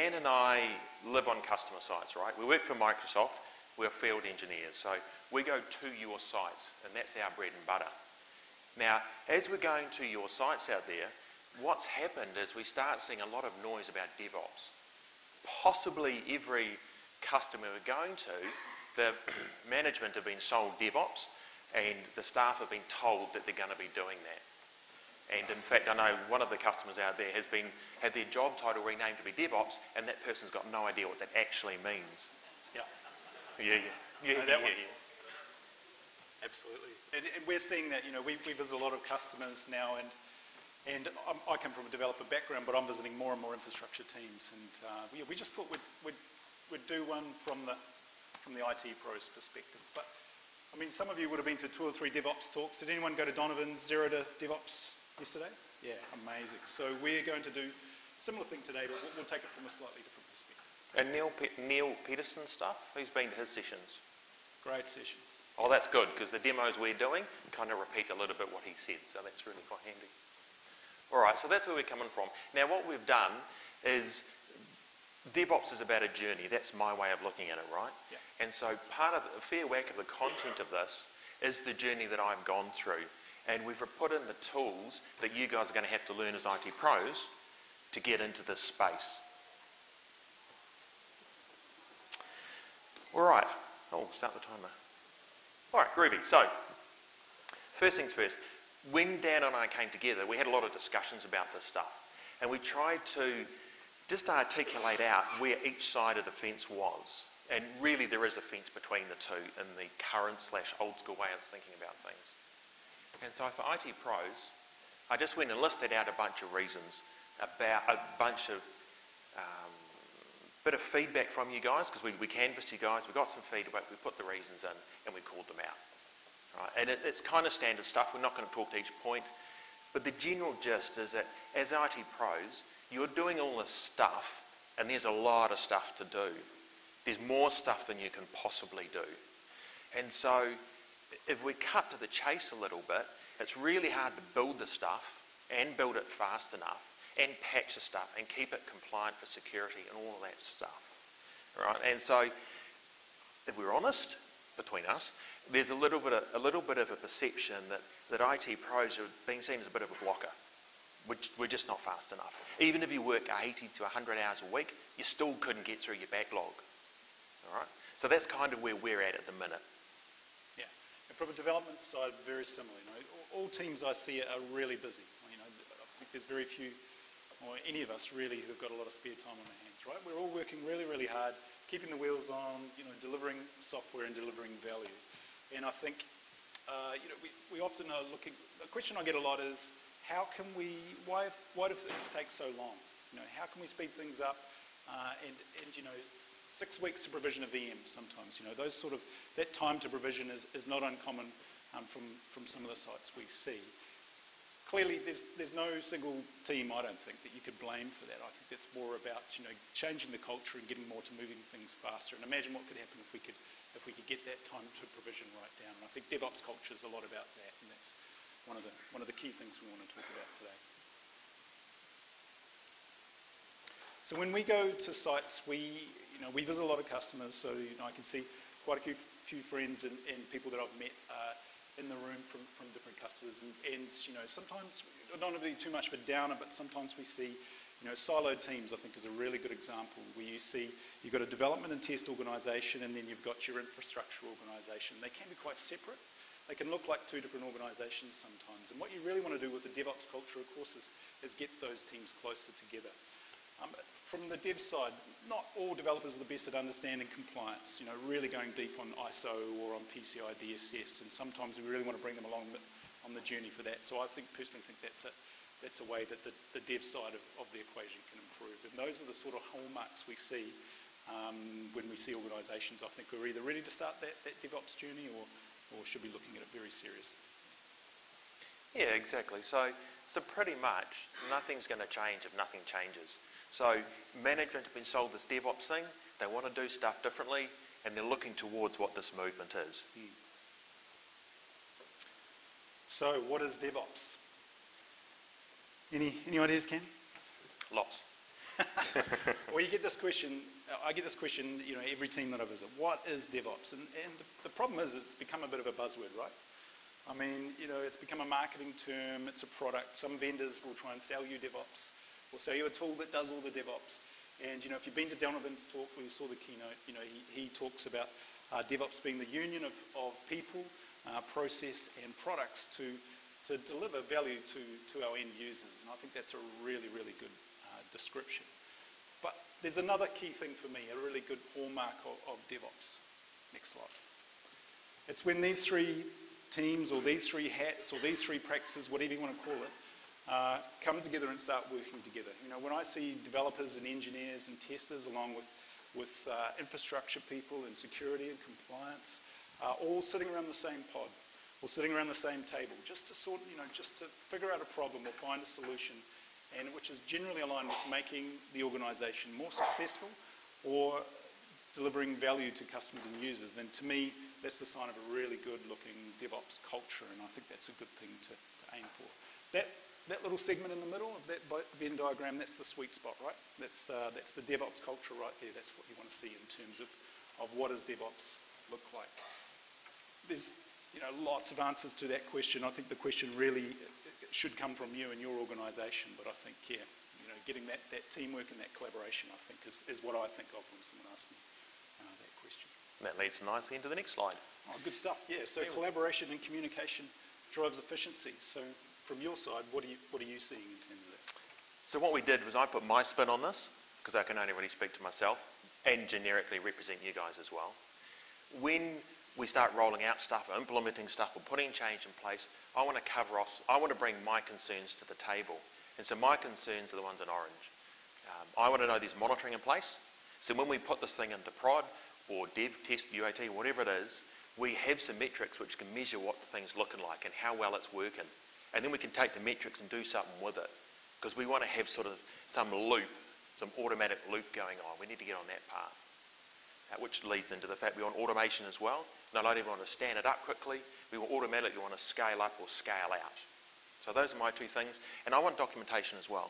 Dan and I live on customer sites, right? We work for Microsoft, we're field engineers, so we go to your sites, and that's our bread and butter. Now, as we're going to your sites out there, what's happened is we start seeing a lot of noise about DevOps. Possibly every customer we're going to, the management have been sold DevOps, and the staff have been told that they're going to be doing that. And in fact, I know one of the customers out there had their job title renamed to be DevOps, and that person's got no idea what that actually means. Yeah. Yeah. Absolutely. And we're seeing that, we visit a lot of customers now, and I come from a developer background, but I'm visiting more and more infrastructure teams, and we just thought we'd do one from the IT pros perspective. But I mean, some of you would have been to 2 or 3 DevOps talks. Did anyone go to Donovan's Zero to DevOps yesterday? Yeah, amazing. So we're going to do a similar thing today, but we'll take it from a slightly different perspective. And Neil Peterson's stuff, who's been to his sessions? Great sessions. Oh, that's good, because the demos we're doing kind of repeat a little bit what he said, so that's really quite handy. All right, so that's where we're coming from. Now, what we've done is DevOps is about a journey. That's my way of looking at it, right? Yeah. And so part of a fair whack of the content of this is the journey that I've gone through. And we've put in the tools that you guys are going to have to learn as IT pros to get into this space. All right. Oh, start the timer. All right, groovy. So, first things first. When Dan and I came together, we had a lot of discussions about this stuff. And we tried to just articulate out where each side of the fence was. And really there is a fence between the two in the current / old school way of thinking about things. And so for IT pros, I just went and listed out a bunch of reasons, about a bunch of bit of feedback from you guys, because we canvassed you guys, we got some feedback, we put the reasons in, and we called them out. Right? And it's kind of standard stuff, we're not going to talk to each point, but the general gist is that as IT pros, you're doing all this stuff, and there's a lot of stuff to do. There's more stuff than you can possibly do. And so, if we cut to the chase a little bit, it's really hard to build the stuff and build it fast enough and patch the stuff and keep it compliant for security and all of that stuff. Right? And so, if we're honest between us, there's a little bit of a perception that IT pros are being seen as a bit of a blocker. We're just not fast enough. Even if you work 80 to 100 hours a week, you still couldn't get through your backlog. All right? So that's kind of where we're at the minute. Yeah, and from a development side, very similar. All teams I see are really busy. I think there's very few, or any of us really, who've got a lot of spare time on their hands. Right? We're all working really, really hard, keeping the wheels on, delivering software and delivering value. And I think, we often are looking. The question I get a lot is, why do things take so long? How can we speed things up? And 6 weeks to provision a VM sometimes. That time to provision is not uncommon from some of the sites we see. Clearly, there's no single team, I don't think, that you could blame for that. I think that's more about changing the culture and getting more to moving things faster. And imagine what could happen if we could get that time to provision right down. And I think DevOps culture is a lot about that, and that's one of the key things we want to talk about today. So when we go to sites, we visit a lot of customers. So I can see quite a few friends and people that I've met in the room from different customers. And sometimes I don't want to be too much of a downer, but sometimes we see siloed teams. I think is a really good example where you've got a development and test organisation, and then you've got your infrastructure organisation. They can be quite separate. They can look like 2 different organisations sometimes. And what you really want to do with the DevOps culture, of course, is get those teams closer together. From the dev side, not all developers are the best at understanding compliance, really going deep on ISO or on PCI DSS, and sometimes we really want to bring them along on the journey for that. So I personally think that's a way that the dev side of the equation can improve. And those are the sort of hallmarks we see when we see organisations. I think we're either ready to start that DevOps journey or should be looking at it very seriously. Yeah, exactly. So pretty much nothing's going to change if nothing changes. So management have been sold this DevOps thing, they want to do stuff differently, and they're looking towards what this movement is. So what is DevOps? Any ideas, Cam? Lots. Well, you get this question, I get this question, every team that I visit. What is DevOps? And the problem is it's become a bit of a buzzword, right? I mean, it's become a marketing term, it's a product. Some vendors will try and sell you DevOps, or sell you a tool that does all the DevOps. And, if you've been to Donovan's talk, where you saw the keynote, he talks about DevOps being the union of people, process and products to deliver value to our end users. And I think that's a really, really good description. But there's another key thing for me, a really good hallmark of DevOps. Next slide. It's when these three teams or these three hats or these three practices, whatever you want to call it, come together and start working together. When I see developers and engineers and testers along with infrastructure people and security and compliance, all sitting around the same pod or sitting around the same table, just to just to figure out a problem or find a solution, and which is generally aligned with making the organisation more successful or delivering value to customers and users, then to me, that's the sign of a really good-looking DevOps culture, and I think that's a good thing to aim for. That little segment in the middle of that Venn diagram, that's the sweet spot, right? That's the DevOps culture right there. That's what you want to see in terms of what does DevOps look like. There's lots of answers to that question. I think the question really should come from you and your organisation, but I think, getting that teamwork and that collaboration, I think, is what I think of when someone asks me that question. That leads nicely into the next slide. Oh, good stuff, yeah. So collaboration and communication drives efficiency. So from your side, what are you seeing in terms of that? So what we did was I put my spin on this, because I can only really speak to myself, and generically represent you guys as well. When we start rolling out stuff, or implementing stuff, or putting change in place, I want to bring my concerns to the table. And so my concerns are the ones in orange. I want to know there's monitoring in place. So when we put this thing into prod, or dev, test, UAT, whatever it is, we have some metrics which can measure what the thing's looking like and how well it's working. And then we can take the metrics and do something with it. Because we want to have sort of some loop, some automatic loop going on. We need to get on that path. Which leads into the fact we want automation as well. Not only do we want to stand it up quickly, we will automatically want to scale up or scale out. So those are my two things. And I want documentation as well.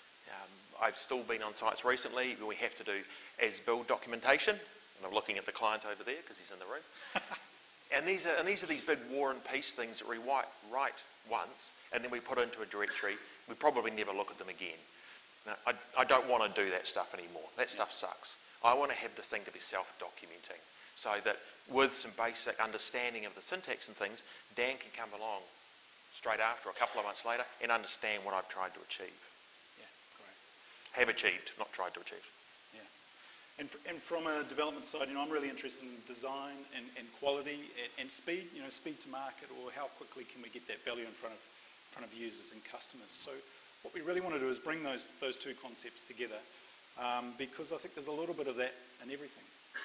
I've still been on sites recently where we have to do as-build documentation. And I'm looking at the client over there because he's in the room. and these are these big war and peace things that we write once and then we put into a directory. We probably never look at them again. Now, I don't want to do that stuff anymore. That stuff sucks. I want to have this thing to be self-documenting so that with some basic understanding of the syntax and things, Dan can come along straight after, a couple of months later, and understand what I've tried to achieve. Yeah, great. Have achieved, not tried to achieve. Yeah. And from a development side, I'm really interested in design and quality and speed, speed to market, or how quickly can we get that value in front of users and customers. So what we really want to do is bring those two concepts together, because I think there's a little bit of that in everything.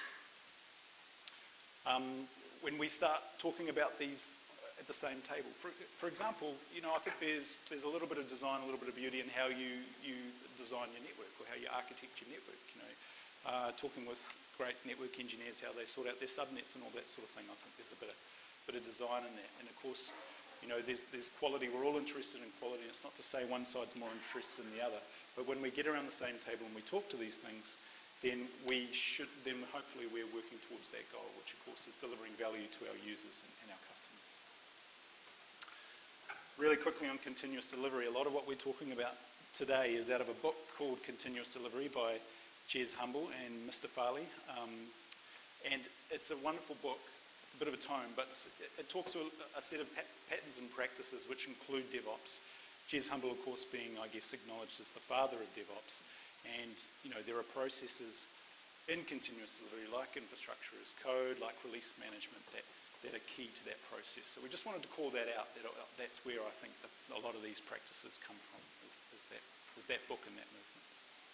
When we start talking about these at the same table, for example, I think there's a little bit of design, a little bit of beauty in how you design your network or how you architect your network. Talking with great network engineers, how they sort out their subnets and all that sort of thing. I think there's a bit of design in that, and of course, there's quality. We're all interested in quality. It's not to say one side's more interested than the other, but when we get around the same table and we talk to these things, then hopefully we're working towards that goal, which of course is delivering value to our users and our customers. Really quickly on continuous delivery, a lot of what we're talking about today is out of a book called Continuous Delivery by Jez Humble and Mr. Farley. And it's a wonderful book. It's a bit of a tome, but it talks to a set of patterns and practices which include DevOps. Jez Humble, of course, being, I guess, acknowledged as the father of DevOps. And, there are processes in continuous delivery, like infrastructure as code, like release management, that are key to that process. So we just wanted to call that out. That's where I think a lot of these practices come from, is that book and that movement.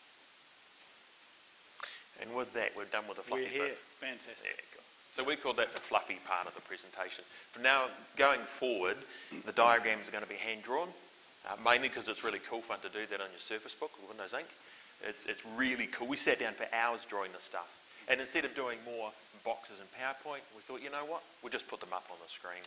And with that, we're done with the fluffy We're here. bit. Fantastic. Yeah, cool. So we call that the fluffy part of the presentation. From now, going forward, the diagrams are going to be hand-drawn, mainly because it's really cool fun to do that on your Surface Book or Windows Ink. It's really cool. We sat down for hours drawing this stuff. And instead of doing more boxes in PowerPoint, we thought, you know what? We'll just put them up on the screen.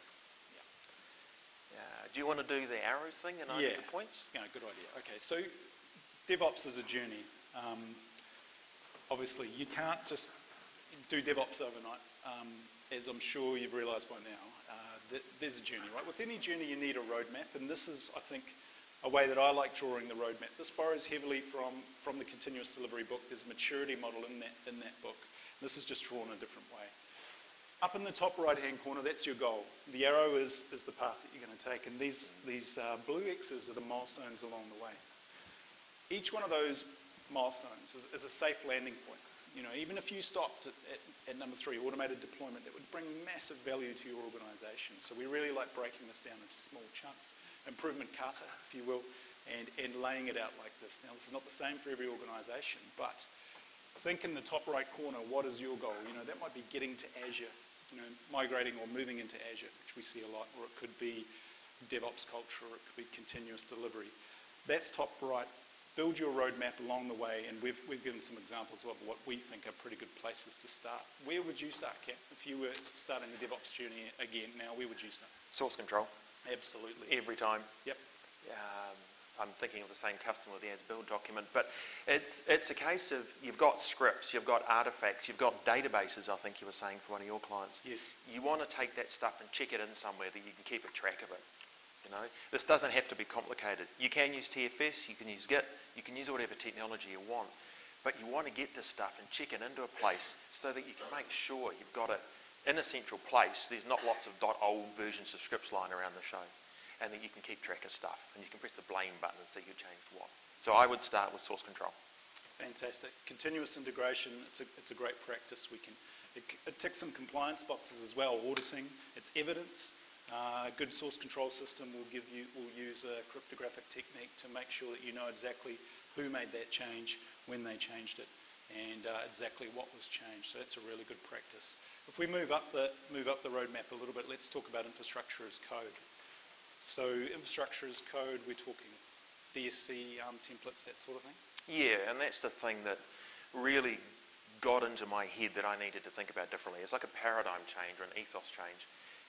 Do you want to do the arrows thing and I do the points? Yeah, good idea. Okay, so DevOps is a journey. Obviously, you can't just do DevOps overnight. As I'm sure you've realised by now, there's a journey, right? With any journey, you need a roadmap, and this is, I think, a way that I like drawing the roadmap. This borrows heavily from the continuous delivery book. There's a maturity model in that book. This is just drawn a different way. Up in the top right-hand corner, that's your goal. The arrow is the path that you're going to take, and these blue X's are the milestones along the way. Each one of those milestones is a safe landing point. You know, even if you stopped at number 3, automated deployment, that would bring massive value to your organisation. So we really like breaking this down into small chunks. Improvement kata, if you will, and laying it out like this. Now, this is not the same for every organisation, but think in the top right corner, what is your goal? You know, that might be getting to Azure, you know, migrating or moving into Azure, which we see a lot, or it could be DevOps culture, or it could be continuous delivery. That's top right. Build your roadmap along the way, and we've given some examples of what we think are pretty good places to start. Where would you start, Kat? If you were starting the DevOps journey again now, where would you start? Source control. Absolutely. Every time. Yep. I'm thinking of the same customer with the as-build document, but it's a case of you've got scripts, you've got artifacts, you've got databases, I think you were saying for one of your clients. Yes. You want to take that stuff and check it in somewhere that you can keep a track of it. You know, this doesn't have to be complicated. You can use TFS, you can use Git, you can use whatever technology you want, but you want to get this stuff and check it into a place so that you can make sure you've got it in a central place. There's not lots of .old versions of scripts lying around the show, and that you can keep track of stuff, and you can press the blame button and see who changed what. So I would start with source control. Fantastic. Continuous integration, it's a great practice. It ticks some compliance boxes as well. Auditing, it's evidence. A good source control system will use a cryptographic technique to make sure that you know exactly who made that change, when they changed it, and exactly what was changed. So that's a really good practice. If we move up the roadmap a little bit, let's talk about infrastructure as code. So infrastructure as code, we're talking DSC, templates, that sort of thing? Yeah, and that's the thing that really got into my head that I needed to think about differently. It's like a paradigm change or an ethos change.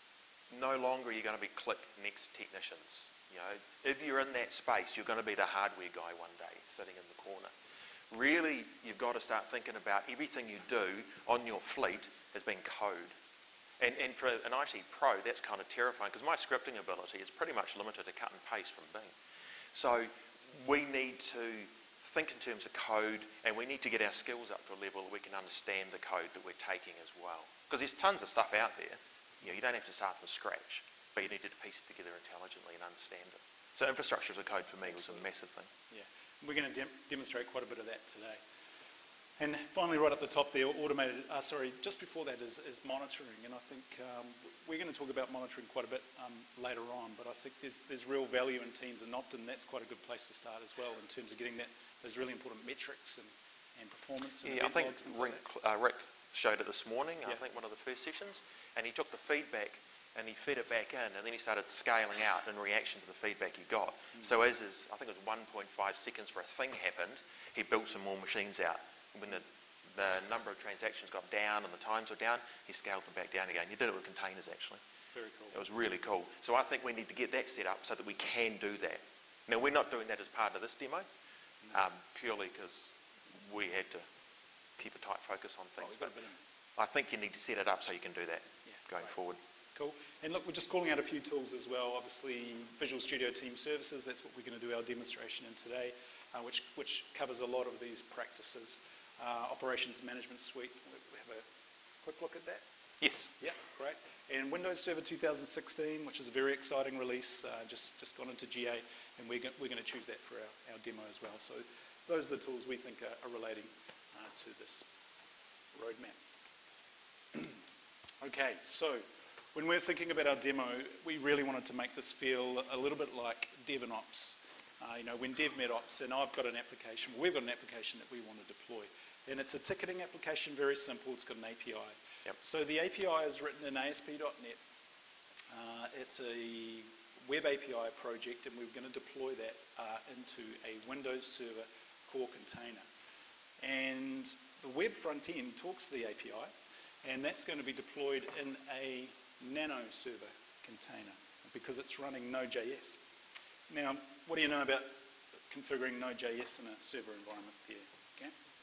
No longer are you going to be click next technicians. You know, if you're in that space, you're going to be the hardware guy one day, sitting in the corner. Really, you've got to start thinking about everything you do on your fleet as being code. And for an IT pro, that's kind of terrifying because my scripting ability is pretty much limited to cut and paste from Bing. So we need to think in terms of code, and we need to get our skills up to a level where we can understand the code that we're taking as well. Because there's tons of stuff out there. You know, you don't have to start from scratch, but you need to piece it together intelligently and understand it. So infrastructure as a code for me was a massive thing. Yeah, we're going to demonstrate quite a bit of that today. And finally, right up the top there, just before that is monitoring. And I think we're going to talk about monitoring quite a bit later on, but I think there's real value in teams, and often that's quite a good place to start as well in terms of getting those really important metrics and performance. And yeah, I think Rick showed it this morning, yeah. I think one of the first sessions, and he took the feedback and he fed it back in, and then he started scaling out in reaction to the feedback he got. So I think it was 1.5 seconds for a thing happened, he built some more machines out. When the number of transactions got down and the times were down, he scaled them back down again. He did it with containers, actually. Very cool. It was really cool. So I think we need to get that set up so that we can do that. Now, we're not doing that as part of this demo, purely because we had to keep a tight focus on things. But I think you need to set it up so you can do that going forward. Cool. And look, we're just calling out a few tools as well. Obviously, Visual Studio Team Services, that's what we're going to do our demonstration in today, which covers a lot of these practices. Operations Management Suite, we have a quick look at that? Yes. Yeah, great. And Windows Server 2016, which is a very exciting release, just gone into GA, and we're going to choose that for our demo as well. So those are the tools we think are relating to this roadmap. Okay, so when we're thinking about our demo, we really wanted to make this feel a little bit like Dev and Ops. You know, when Dev met Ops, and we've got an application that we want to deploy. And it's a ticketing application, very simple. It's got an API. Yep. So the API is written in ASP.NET. It's a web API project, and we're going to deploy that into a Windows Server core container. And the web front end talks to the API, and that's going to be deployed in a Nano Server container because it's running Node.js. Now, what do you know about configuring Node.js in a server environment there?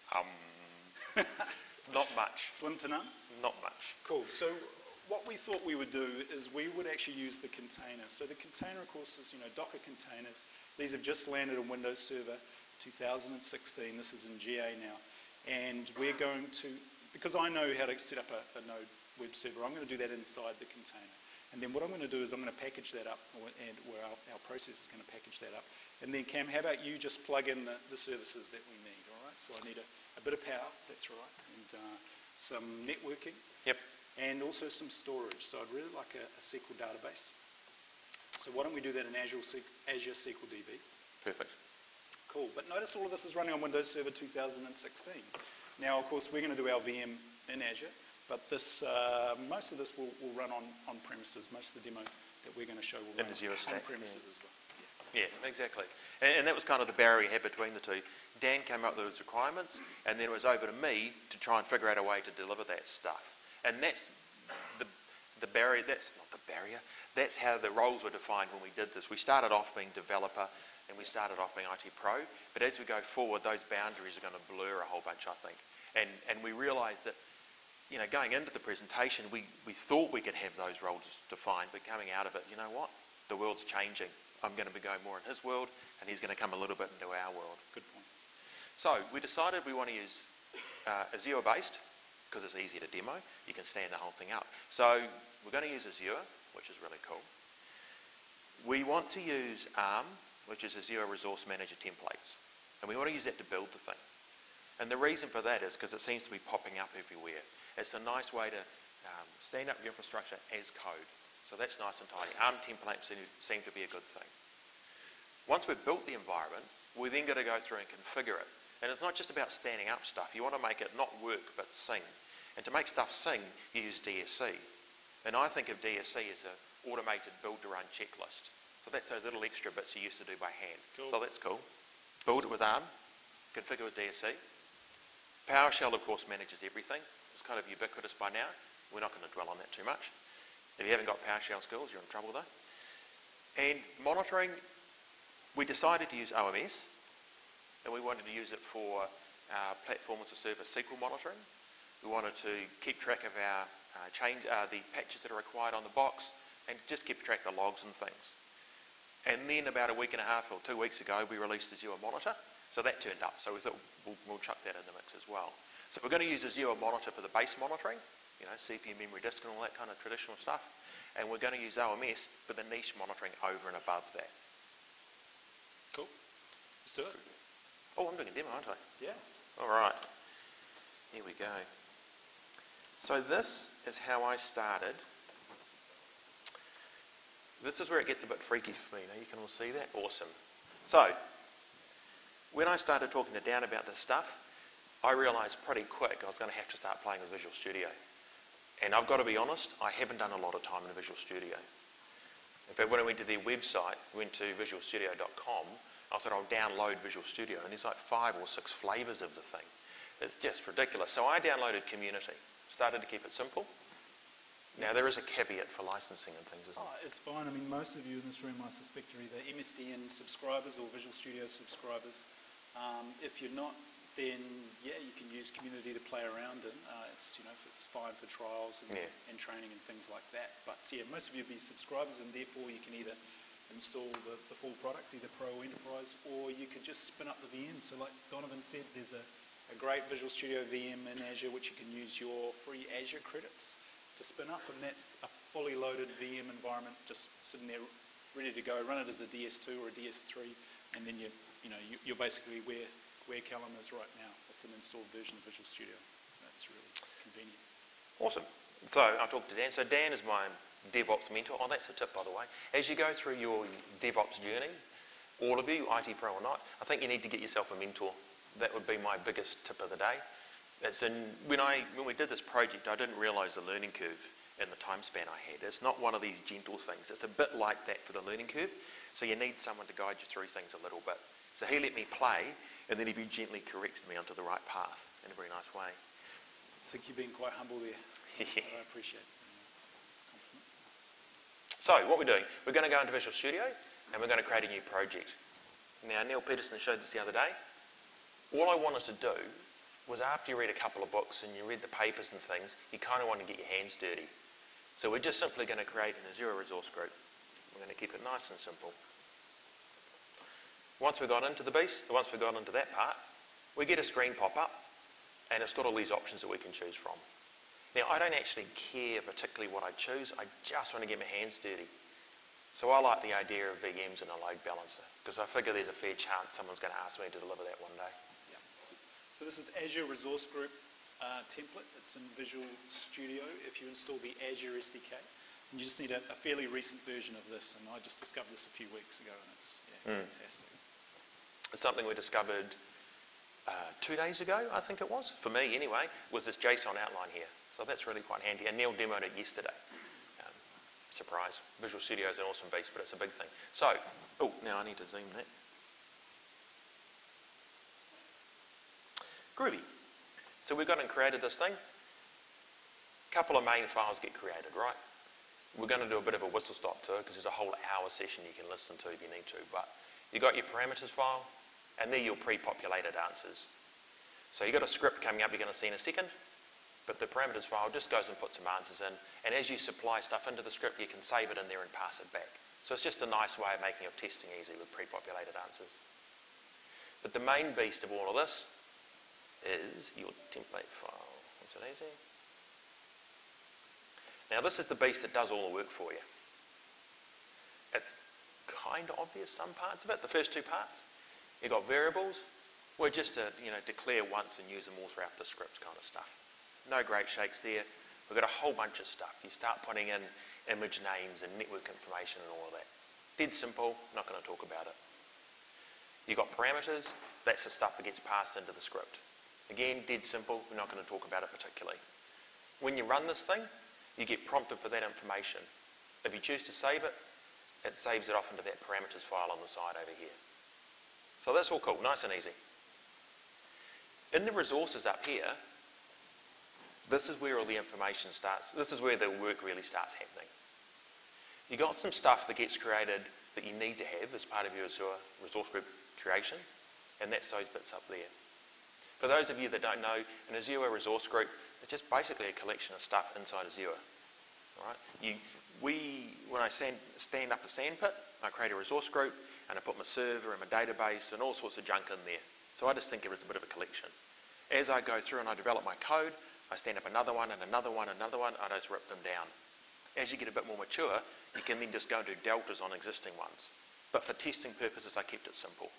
Not much. Slim to none? Not much. Cool. So what we thought we would do is we would actually use the container. So the container, of course, is Docker containers. These have just landed on Windows Server 2016. This is in GA now. And we're going to, because I know how to set up a Node web server, I'm going to do that inside the container. And then what I'm going to do is I'm going to package that up, and where our process is going to package that up. And then Cam, how about you just plug in the services that we need, all right? So I need a bit of power, that's right, and some networking. Yep. And also some storage. So I'd really like a SQL database. So why don't we do that in Azure SQL DB? Perfect. Cool. But notice all of this is running on Windows Server 2016. Now, of course, we're going to do our VM in Azure, but this, most of this will run on premises. Most of the demo that we're going to show will run on premises as well. Yeah, exactly. And that was kind of the barrier we had between the two. Dan came up with his requirements, and then it was over to me to try and figure out a way to deliver that stuff. And that's the barrier, that's not the barrier, that's how the roles were defined when we did this. We started off being developer, and we started off being IT pro, but as we go forward, those boundaries are going to blur a whole bunch, I think. And we realised that, going into the presentation, we thought we could have those roles defined, but coming out of it, you know what? The world's changing. I'm going to be going more in his world, and he's going to come a little bit into our world. Good point. So we decided we want to use Azure-based, because it's easier to demo. You can stand the whole thing up. So we're going to use Azure, which is really cool. We want to use ARM, which is Azure Resource Manager templates. And we want to use that to build the thing. And the reason for that is because it seems to be popping up everywhere. It's a nice way to stand up your infrastructure as code. So that's nice and tidy. ARM templates seem to be a good thing. Once we've built the environment, we then got to go through and configure it. And it's not just about standing up stuff. You want to make it not work, but sing. And to make stuff sing, you use DSC. And I think of DSC as an automated build-to-run checklist. So that's those little extra bits you used to do by hand. Cool. So that's cool. Build it with ARM, configure with DSC. PowerShell, of course, manages everything. It's kind of ubiquitous by now. We're not going to dwell on that too much. If you haven't got PowerShell skills, you're in trouble though. And monitoring, we decided to use OMS, and we wanted to use it for platform as a service SQL monitoring. We wanted to keep track of our the patches that are required on the box, and just keep track of the logs and things. And then about a week and a half or 2 weeks ago, we released Azure Monitor, so that turned up. So we thought we'll chuck that in the mix as well. So we're going to use Azure Monitor for the base monitoring, CPU, memory disk, and all that kind of traditional stuff. And we're going to use OMS for the niche monitoring over and above that. Cool. Let's do it. Oh, I'm doing a demo, aren't I? Yeah. All right. Here we go. So this is how I started. This is where it gets a bit freaky for me. Now you can all see that? Awesome. So, when I started talking to Dan about this stuff, I realised pretty quick I was going to have to start playing with Visual Studio. And I've got to be honest, I haven't done a lot of time in Visual Studio. In fact, when I went to their website, went to visualstudio.com, I thought I'll download Visual Studio, and there's like 5 or 6 flavours of the thing. It's just ridiculous. So I downloaded Community, started to keep it simple. Now, there is a caveat for licensing and things, isn't there? It's fine. I mean, most of you in this room, I suspect, are either MSDN subscribers or Visual Studio subscribers. If you're not, then, yeah, you can use Community to play around in. It's fine for trials and training and things like that. But, yeah, most of you will be subscribers, and therefore you can either install the full product, either Pro or Enterprise, or you could just spin up the VM. So like Donovan said, there's a great Visual Studio VM in Azure which you can use your free Azure credits to spin up, and that's a fully loaded VM environment just sitting there ready to go. Run it as a DS2 or a DS3, and then you're basically where Callum is right now with an installed version of Visual Studio. So that's really convenient. Awesome. So I talked to Dan. So Dan is my DevOps mentor. Oh, that's a tip, by the way. As you go through your DevOps journey, all of you, IT pro or not, I think you need to get yourself a mentor. That would be my biggest tip of the day. When we did this project, I didn't realise the learning curve and the time span I had. It's not one of these gentle things. It's a bit like that for the learning curve. So you need someone to guide you through things a little bit. So he let me play, and then he very gently corrected me onto the right path in a very nice way. I think you're being quite humble there. I appreciate it. So what we're doing, we're going to go into Visual Studio, and we're going to create a new project. Now, Neil Peterson showed this the other day. All I wanted to do was after you read a couple of books and you read the papers and things, you kind of want to get your hands dirty. So we're just simply going to create an Azure resource group. We're going to keep it nice and simple. Once we got into the beast, once we got into that part, we get a screen pop up and it's got all these options that we can choose from. Now, I don't actually care particularly what I choose, I just want to get my hands dirty. So I like the idea of VMs and a load balancer because I figure there's a fair chance someone's going to ask me to deliver that one day. Yeah. So this is Azure Resource Group template. It's in Visual Studio if you install the Azure SDK. And you just need a fairly recent version of this, and I just discovered this a few weeks ago, and it's fantastic. It's something we discovered 2 days ago, I think it was, for me anyway, was this JSON outline here. So that's really quite handy, and Neil demoed it yesterday. Surprise. Visual Studio is an awesome beast, but it's a big thing. So, now I need to zoom that. Groovy. So we've gone and created this thing. A couple of main files get created, right? We're going to do a bit of a whistle stop tour because there's a whole hour session you can listen to if you need to. But you've got your parameters file, and they're your pre-populated answers. So you've got a script coming up you're going to see in a second, but the parameters file just goes and puts some answers in, and as you supply stuff into the script, you can save it in there and pass it back. So it's just a nice way of making your testing easy with pre-populated answers. But the main beast of all of this is your template file. Is it easy? Now this is the beast that does all the work for you. It's kind of obvious, some parts of it. The first two parts, you've got variables. We're just to declare once and use them all throughout the script kind of stuff. No great shakes there. We've got a whole bunch of stuff. You start putting in image names and network information and all of that. Dead simple, not going to talk about it. You've got parameters. That's the stuff that gets passed into the script. Again, dead simple, we're not going to talk about it particularly. When you run this thing, you get prompted for that information. If you choose to save it, it saves it off into that parameters file on the side over here. So that's all cool, nice and easy. In the resources up here, this is where all the information starts. This is where the work really starts happening. You've got some stuff that gets created that you need to have as part of your Azure resource group creation, and that's those bits up there. For those of you that don't know, an Azure resource group is just basically a collection of stuff inside Azure. All right? When I stand up a sandpit, I create a resource group and I put my server and my database and all sorts of junk in there. So I just think of it as a bit of a collection. As I go through and I develop my code, I stand up another one and another one and another one, I just rip them down. As you get a bit more mature, you can then just go and do deltas on existing ones. But for testing purposes, I kept it simple.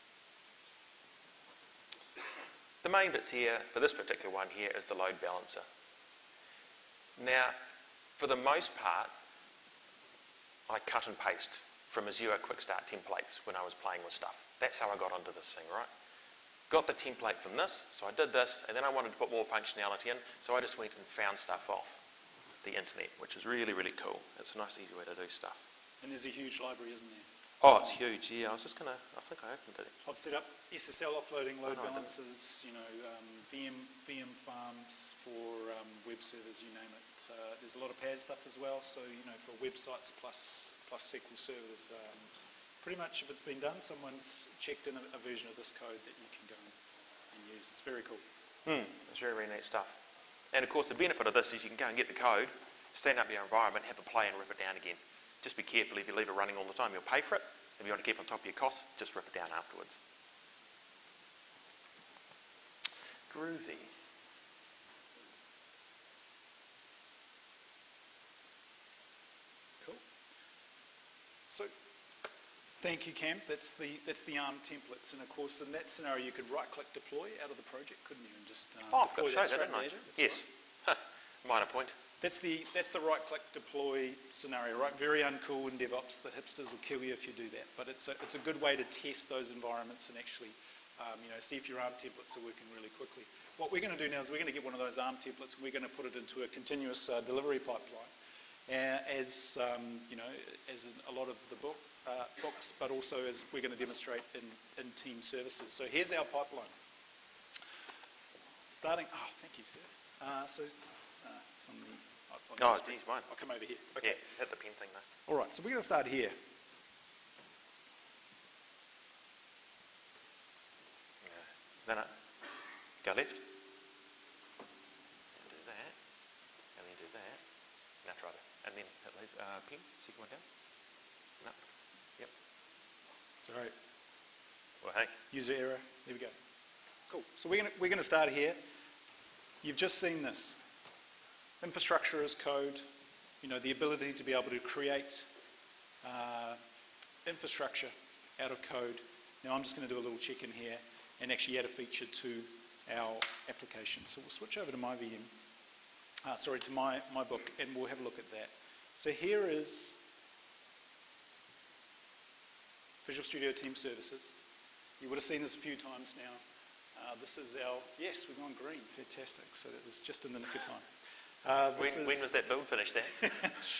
The main bits here, for this particular one here, is the load balancer. Now, for the most part, I cut and paste from Azure Quick Start templates when I was playing with stuff. That's how I got onto this thing, right? Got the template from this, so I did this, and then I wanted to put more functionality in, so I just went and found stuff off the internet, which is really, really cool. It's a nice, easy way to do stuff. And there's a huge library, isn't there? Oh, it's huge, yeah. I think I opened it. I've set up SSL offloading, load balancers, VM farms for web servers, you name it. There's a lot of PAS stuff as well, so for websites plus SQL servers, pretty much if it's been done, someone's checked in a version of this code that you can go and use. It's very cool. It's very, very neat stuff. And of course the benefit of this is you can go and get the code, stand up your environment, have a play and rip it down again. Just be careful, if you leave it running all the time, you'll pay for it. If you want to keep on top of your costs, just rip it down afterwards. Groovy. Cool. So, thank you, Cam. That's the ARM templates, and of course, in that scenario, you could right-click deploy out of the project, couldn't you, and just deploy that straight into Azure? Yes. Minor point. That's the right-click deploy scenario, right? Very uncool in DevOps. The hipsters will kill you if you do that. But it's a good way to test those environments and actually, see if your ARM templates are working really quickly. What we're going to do now is we're going to get one of those ARM templates and we're going to put it into a continuous delivery pipeline, as in a lot of the books, but also as we're going to demonstrate in team services. So here's our pipeline. Starting. Oh, thank you, sir. It's on the. Oh, geez, mine. I'll come over here. Okay. Yeah, hit the pen thing though. All right, so we're going to start here. No. Go left. and then at least, Pim, second one down. No. Yep. Sorry. Well, hey. User error. There we go. Cool. So we're gonna start here. You've just seen this. Infrastructure as code. You know, the ability to be able to create infrastructure out of code. Now I'm just going to do a little check in here and actually add a feature to our application. So we'll switch over to my VM. To my book, and we'll have a look at that. So here is Visual Studio Team Services. You would have seen this a few times now. This is our, yes, we've gone green, fantastic. So that was just in the nick of time. When was that build finished there?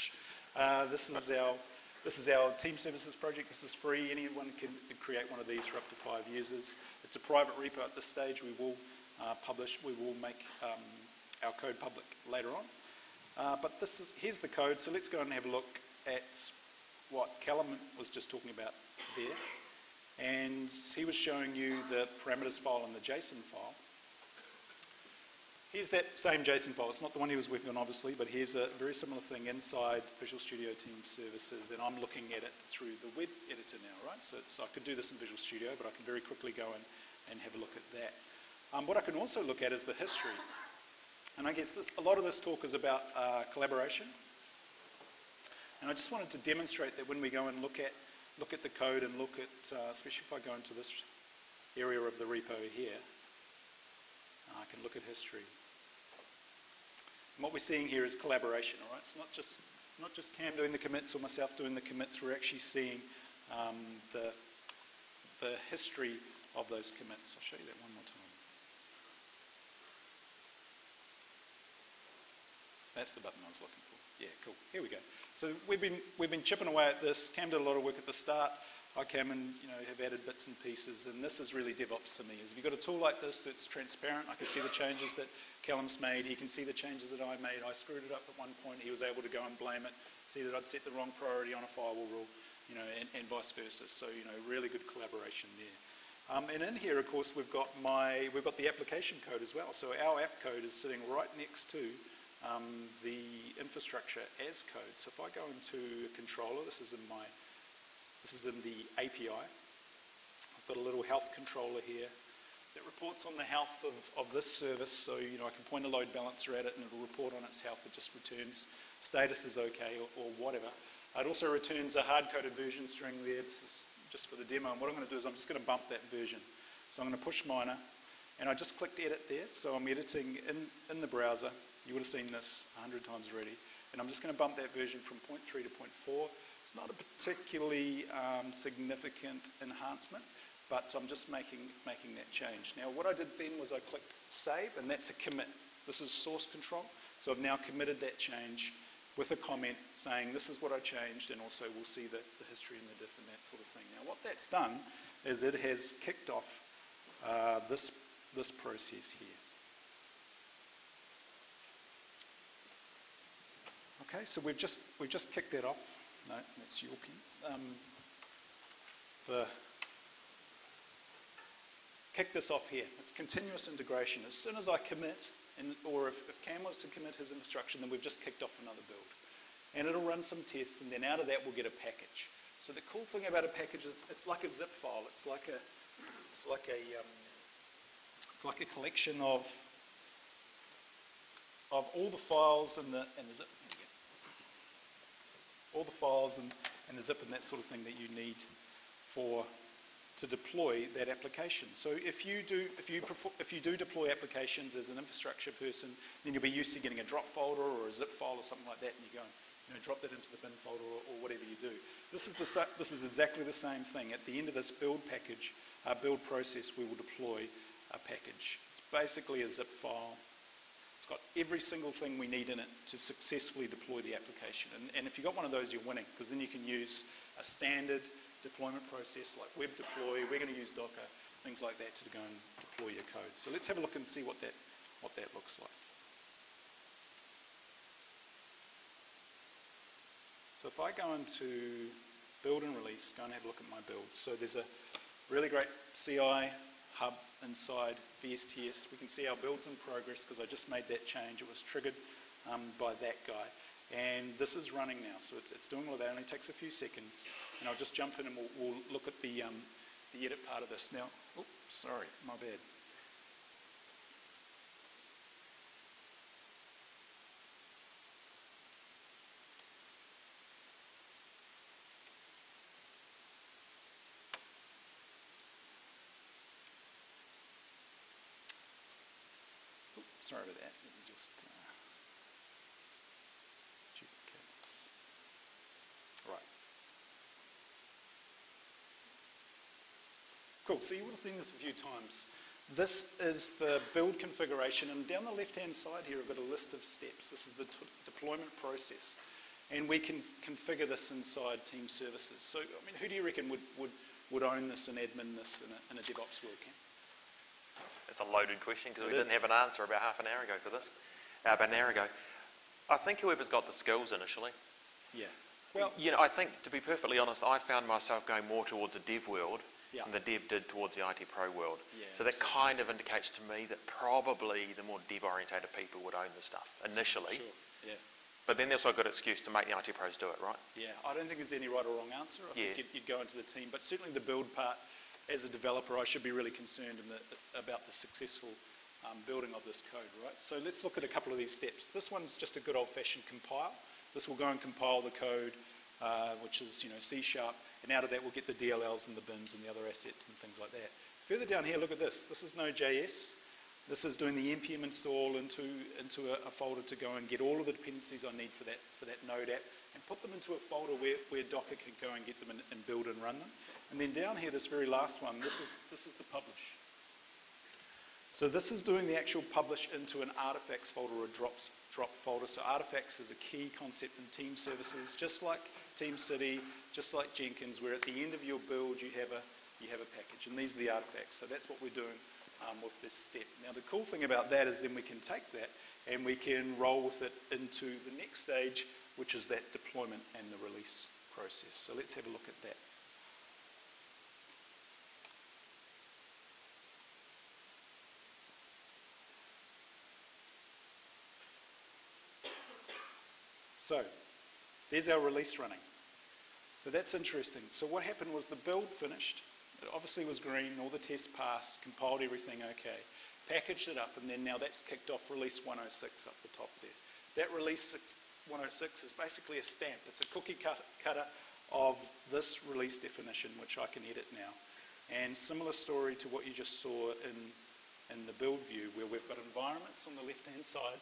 This is our Team Services project. This is free. Anyone can create one of these for up to 5 users. It's a private repo at this stage. We will make our code public later on. But here's the code. So let's go and have a look at what Callum was just talking about there. And he was showing you the parameters file and the JSON file. Here's that same JSON file. It's not the one he was working on, obviously, but here's a very similar thing inside Visual Studio Team Services, and I'm looking at it through the web editor now, right? So I could do this in Visual Studio, but I can very quickly go in and have a look at that. What I can also look at is the history. And I guess a lot of this talk is about collaboration. And I just wanted to demonstrate that when we go and look at the code and look at, especially if I go into this area of the repo here, I can look at history. And what we're seeing here is collaboration, all right? It's not just Cam doing the commits or myself doing the commits. We're actually seeing the history of those commits. I'll show you that one more time. That's the button I was looking for. Yeah, cool. Here we go. So we've been chipping away at this. Cam did a lot of work at the start. I came and have added bits and pieces, and this is really DevOps to me. Is if you've got a tool like this that's transparent, I can see the changes that Callum's made. He can see the changes that I made. I screwed it up at one point. He was able to go and blame it, see that I'd set the wrong priority on a firewall rule, and vice versa. So really good collaboration there. And in here, of course, we've got the application code as well. So our app code is sitting right next to the infrastructure as code. So if I go into a controller, this is in the API. I've got a little health controller here that reports on the health of this service. So I can point a load balancer at it and it'll report on its health. It just returns status is okay or whatever. It also returns a hard-coded version string there. This is just for the demo. And what I'm going to do is I'm just going to bump that version. So I'm going to push minor, and I just clicked edit there. So I'm editing in the browser. You would have seen this 100 times already. And I'm just going to bump that version from 0.3 to 0.4. It's not a particularly significant enhancement, but I'm just making that change. Now, what I did then was I clicked save, and that's a commit. This is source control. So I've now committed that change with a comment saying this is what I changed, and also we'll see the history and the diff and that sort of thing. Now, what that's done is it has kicked off this process here. Okay, so we've just kicked that off. No, that's your key. Kick this off here. It's continuous integration. As soon as I commit, or if Cam was to commit his infrastructure, then we've just kicked off another build. And it'll run some tests, and then out of that we'll get a package. So the cool thing about a package is it's like a zip file. It's like a collection of all the files and the zip. All the files and the zip and that sort of thing that you need to deploy that application. So if you do deploy applications as an infrastructure person, then you'll be used to getting a drop folder or a zip file or something like that, and you go and drop that into the bin folder or whatever you do. This is exactly the same thing. At the end of this build process, we will deploy a package. It's basically a zip file. It's got every single thing we need in it to successfully deploy the application. And if you've got one of those, you're winning, because then you can use a standard deployment process like web deploy. We're going to use Docker, things like that, to go and deploy your code. So let's have a look and see what that looks like. So if I go into build and release, go and have a look at my build. So there's a really great CI hub inside VSTS. We can see our builds in progress because I just made that change. It was triggered by that guy. And this is running now, so it's doing all of that. It only takes a few seconds. And I'll just jump in and we'll look at the edit part of this now. Oh, sorry, my bad. Oh, sorry about that. Let me just duplicate this. Right. Cool, so you would have seen this a few times. This is the build configuration, and down the left-hand side here I've got a list of steps. This is the deployment process. And we can configure this inside Team Services. So, I mean, who do you reckon would own this and admin this in a DevOps world, Cam? It's a loaded question because we didn't have an answer about half an hour ago for this. About an hour ago. I think whoever's got the skills initially. Yeah. Well, you know, I think, to be perfectly honest, I found myself going more towards the dev world than the dev did towards the IT pro world. Yeah, so that kind of indicates to me that probably the more dev-orientated people would own the stuff initially. Sure, yeah. But then there's also a good excuse to make the IT pros do it, right? Yeah, I don't think there's any right or wrong answer. I think you'd go into the team. But certainly the build part, as a developer, I should be really concerned about the successful building of this code, right? So let's look at a couple of these steps. This one's just a good old-fashioned compile. This will go and compile the code, which is, you know, C#, and out of that we'll get the DLLs and the bins and the other assets and things like that. Further down here, look at this. This is Node.js. This is doing the npm install into a folder to go and get all of the dependencies I need for that Node app and put them into a folder where Docker can go and get them and build and run them. And then down here, this very last one, this is the publish. So this is doing the actual publish into an artifacts folder or a drop folder. So artifacts is a key concept in Team Services, just like TeamCity, just like Jenkins, where at the end of your build you have a package, and these are the artifacts. So that's what we're doing with this step. Now the cool thing about that is then we can take that and we can roll with it into the next stage, which is that deployment and the release process. So let's have a look at that. So, there's our release running. So that's interesting. So what happened was the build finished. It obviously was green, all the tests passed, compiled everything okay, packaged it up, and then now that's kicked off release 106 up the top there. That release 106 is basically a stamp. It's a cookie cutter of this release definition, which I can edit now. And similar story to what you just saw in the build view, where we've got environments on the left-hand side.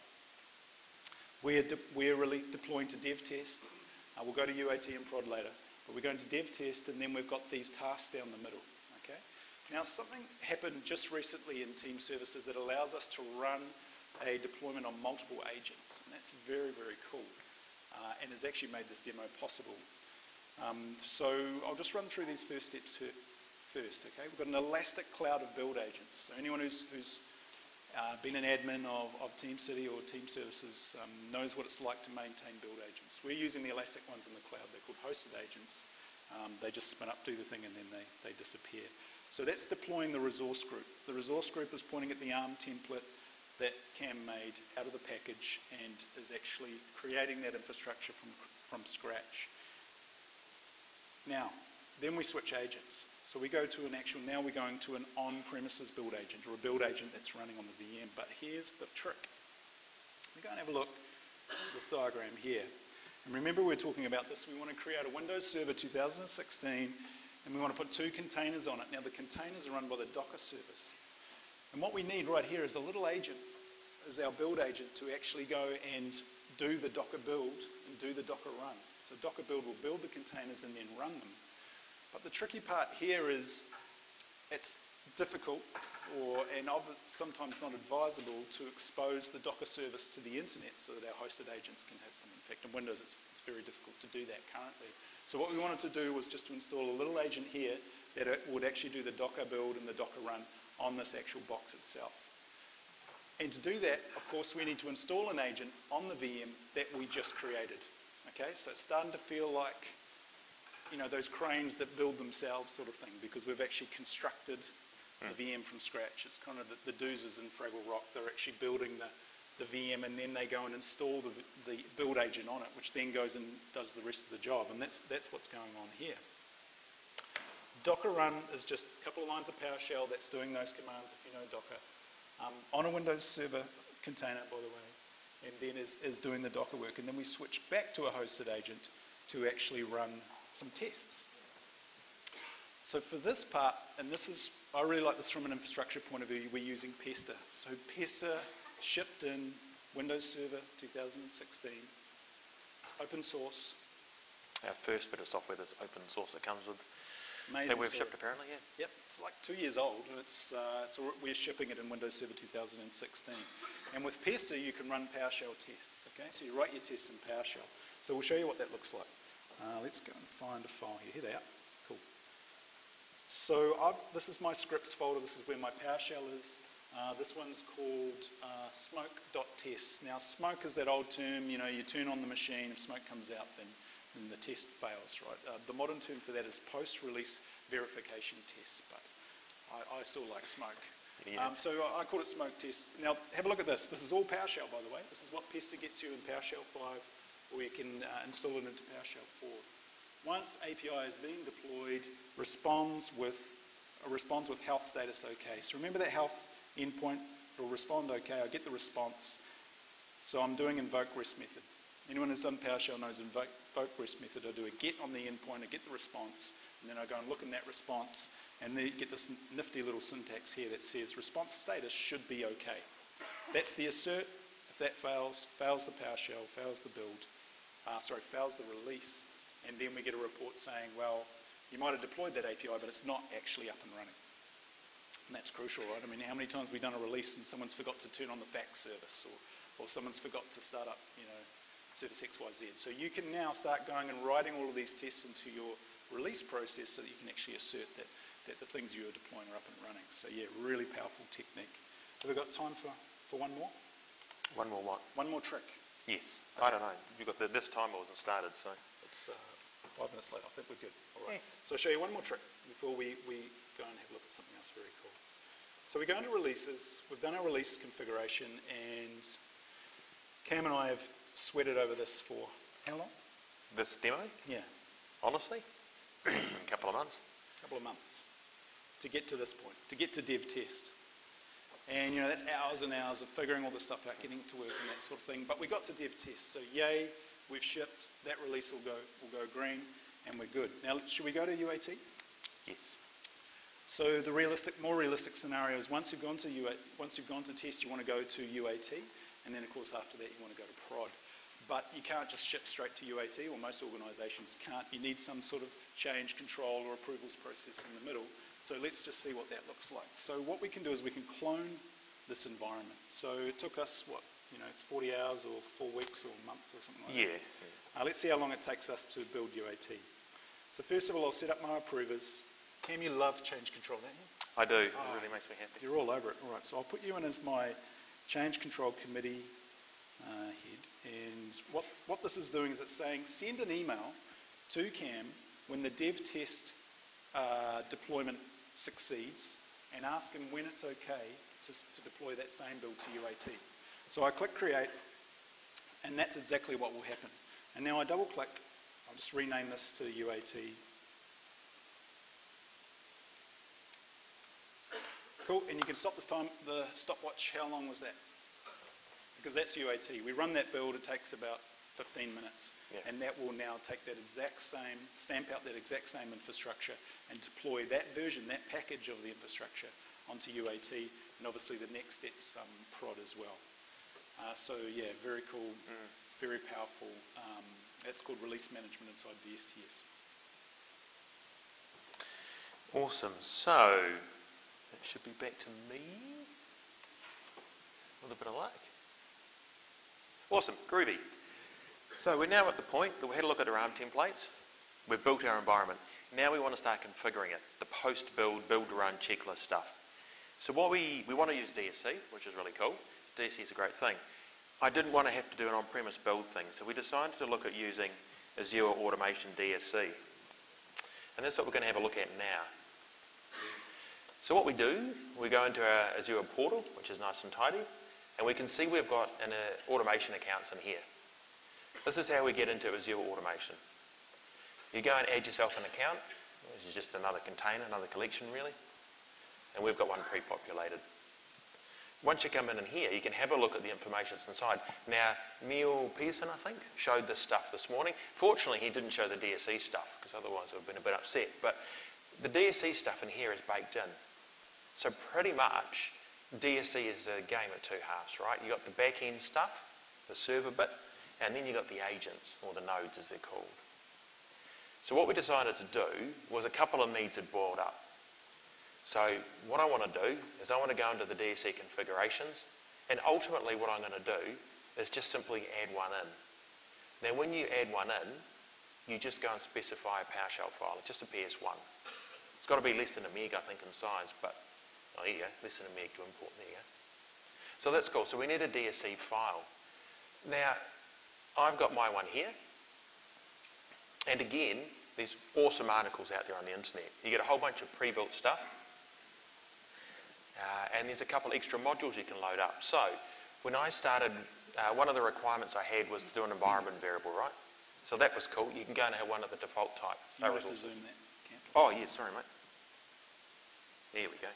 We're really deploying to dev test. We'll go to UAT and prod later. But we're going to dev test, and then we've got these tasks down the middle. Okay? Now, something happened just recently in Team Services that allows us to run a deployment on multiple agents. And that's very, very cool, and has actually made this demo possible. So I'll just run through these first steps first. Okay? We've got an elastic cloud of build agents. So anyone who's been an admin of TeamCity or Team Services knows what it's like to maintain build agents. We're using the elastic ones in the cloud. They're called hosted agents. They just spin up, do the thing, and then they disappear. So that's deploying the resource group. The resource group is pointing at the ARM template that Cam made out of the package and is actually creating that infrastructure from scratch. Now, then we switch agents. So we go to now we're going to an on-premises build agent, or a build agent that's running on the VM. But here's the trick. We go and have a look at this diagram here. And remember we're talking about this. We want to create a Windows Server 2016, and we want to put 2 containers on it. Now the containers are run by the Docker service. And what we need right here is a little agent, is our build agent, to actually go and do the Docker build and do the Docker run. So Docker build will build the containers and then run them. But the tricky part here is it's difficult and sometimes not advisable to expose the Docker service to the internet so that our hosted agents can have them. In fact, in Windows it's very difficult to do that currently. So what we wanted to do was just to install a little agent here that would actually do the Docker build and the Docker run on this actual box itself. And to do that, of course, we need to install an agent on the VM that we just created. Okay, so it's starting to feel like, you know, those cranes that build themselves sort of thing, because we've actually constructed the VM from scratch. It's kind of the doozers in Fraggle Rock. They're actually building the VM, and then they go and install the build agent on it, which then goes and does the rest of the job, and that's what's going on here. Docker run is just a couple of lines of PowerShell that's doing those commands, if you know Docker, on a Windows Server container, by the way, and then is doing the Docker work, and then we switch back to a hosted agent to actually run some tests. So for this part, and I really like this from an infrastructure point of view, we're using Pester. So Pester shipped in Windows Server 2016. It's open source. Our first bit of software that's open source that comes with Amazing that we've software. shipped apparently, yeah. Yep, it's like 2 years old, and we're shipping it in Windows Server 2016. And with Pester, you can run PowerShell tests, okay? So you write your tests in PowerShell. So we'll show you what that looks like. Let's go and find a file here. Here they are. Cool. So this is my scripts folder. This is where my PowerShell is. This one's called smoke.tests. Now, smoke is that old term, you turn on the machine, if smoke comes out, then the test fails, right? The modern term for that is post-release verification tests, but I still like smoke. Yeah. So I call it smoke tests. Now, have a look at this. This is all PowerShell, by the way. This is what Pester gets you in PowerShell 5, or you can install it into PowerShell 4. Once API is being deployed, responds with health status OK. So remember that health endpoint will respond OK. I get the response. So I'm doing invoke REST method. Anyone who's done PowerShell knows invoke REST method. I do a get on the endpoint, I get the response, and then I go and look in that response, and then you get this nifty little syntax here that says response status should be OK. That's the assert. If that fails the PowerShell, fails the build, fails the release, and then we get a report saying, well, you might have deployed that API, but it's not actually up and running. And that's crucial, right? I mean, how many times have we done a release and someone's forgot to turn on the fax service, or someone's forgot to start up, service XYZ. So you can now start going and writing all of these tests into your release process so that you can actually assert that the things you're deploying are up and running. So yeah, really powerful technique. Have we got time for one more? One more what? One more trick. Yes. Okay. I don't know. You've got this timer wasn't started, so. It's 5 minutes late. I think we're good. All right. So I'll show you one more trick before we go and have a look at something else very cool. So we go into releases. We've done our release configuration, and Cam and I have sweated over this for how long? This demo? Yeah. Honestly? A couple of months. To get to this point, to get to dev test. And that's hours and hours of figuring all this stuff out, getting it to work and that sort of thing. But we got to dev test, so yay, we've shipped. That release will go green, and we're good. Now, should we go to UAT? Yes. So the more realistic scenario is once you've gone to test, you want to go to UAT, and then of course after that you want to go to prod. But you can't just ship straight to UAT, or most organisations can't. You need some sort of change control or approvals process in the middle. So let's just see what that looks like. So what we can do is we can clone this environment. So it took us, 40 hours or 4 weeks or months or something like that. Yeah. Let's see how long it takes us to build UAT. So first of all, I'll set up my approvers. Cam, you love change control, don't you? I do. It really makes me happy. You're all over it. All right, so I'll put you in as my change control committee head. And what this is doing is it's saying send an email to Cam when the dev test deployment succeeds, and ask him when it's okay to deploy that same build to UAT. So I click create, and that's exactly what will happen. And now I double click. I'll just rename this to UAT. Cool, and you can stop this time, the stopwatch. How long was that? Because that's UAT. We run that build, it takes about 15 minutes. Yeah. And that will now take that stamp out that exact same infrastructure and deploy that version, that package of the infrastructure onto UAT, and obviously the next step's prod as well. So yeah, very cool, very powerful. That's called release management inside VSTS. Awesome. So that should be back to me with a bit of luck. Awesome, groovy. So we're now at the point that we had a look at our ARM templates. We've built our environment. Now we want to start configuring it, the post-build, build-to-run checklist stuff. So what we want to use DSC, which is really cool. DSC is a great thing. I didn't want to have to do an on-premise build thing, so we decided to look at using Azure Automation DSC. And that's what we're going to have a look at now. So what we do, we go into our Azure portal, which is nice and tidy. And we can see we've got an automation accounts in here. This is how we get into Azure Automation. You go and add yourself an account. This is just another container, another collection really. And we've got one pre-populated. Once you come in here, you can have a look at the information that's inside. Now, Neil Pearson, I think, showed this stuff this morning. Fortunately, he didn't show the DSE stuff, because otherwise I would have been a bit upset. But the DSE stuff in here is baked in. So pretty much, DSE is a game at two halves, right? You've got the back-end stuff, the server bit, and then you've got the agents, or the nodes as they're called. So what we decided to do was a couple of needs had boiled up. So what I want to do is I want to go into the DSE configurations, and ultimately what I'm going to do is just simply add one in. Now when you add one in, you just go and specify a PowerShell file. It's just a PS1. It's got to be less than a meg, I think, in size, but oh, there you go, less than a meg to import, there you go. So that's cool. So we need a DSE file. Now, I've got my one here, and again, there's awesome articles out there on the internet. You get a whole bunch of pre-built stuff, and there's a couple extra modules you can load up. So when I started, one of the requirements I had was to do an environment variable, right? So that was cool. You can go and have one of the default type You have to resources. zoom that. Cam. Oh, yeah, sorry, mate. There we go.